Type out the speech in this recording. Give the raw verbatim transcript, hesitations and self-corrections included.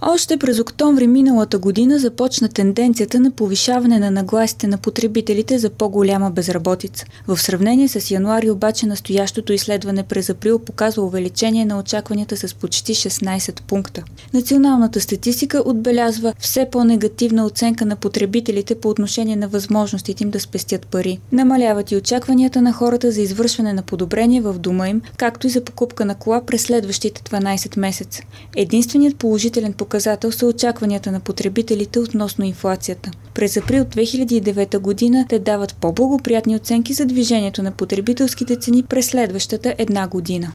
Още през октомври миналата година започна тенденцията на повишаване на нагласите на потребителите за по-голяма безработица. В сравнение с януари обаче настоящото изследване през април показва увеличение на очакванията с почти шестнайсет пункта. Националната статистика отбелязва все по-негативна оценка на потребителите по отношение на възможностите им да спестят пари. Намаляват и очакванията на хората за извършване на подобрение в дома им, както и за покупка на кола през следващите дванайсет месеца. Единственият положителен показател са очакванията на потребителите относно инфлацията. През април две хиляди и девета година те дават по-благоприятни оценки за движението на потребителските цени през следващата една година.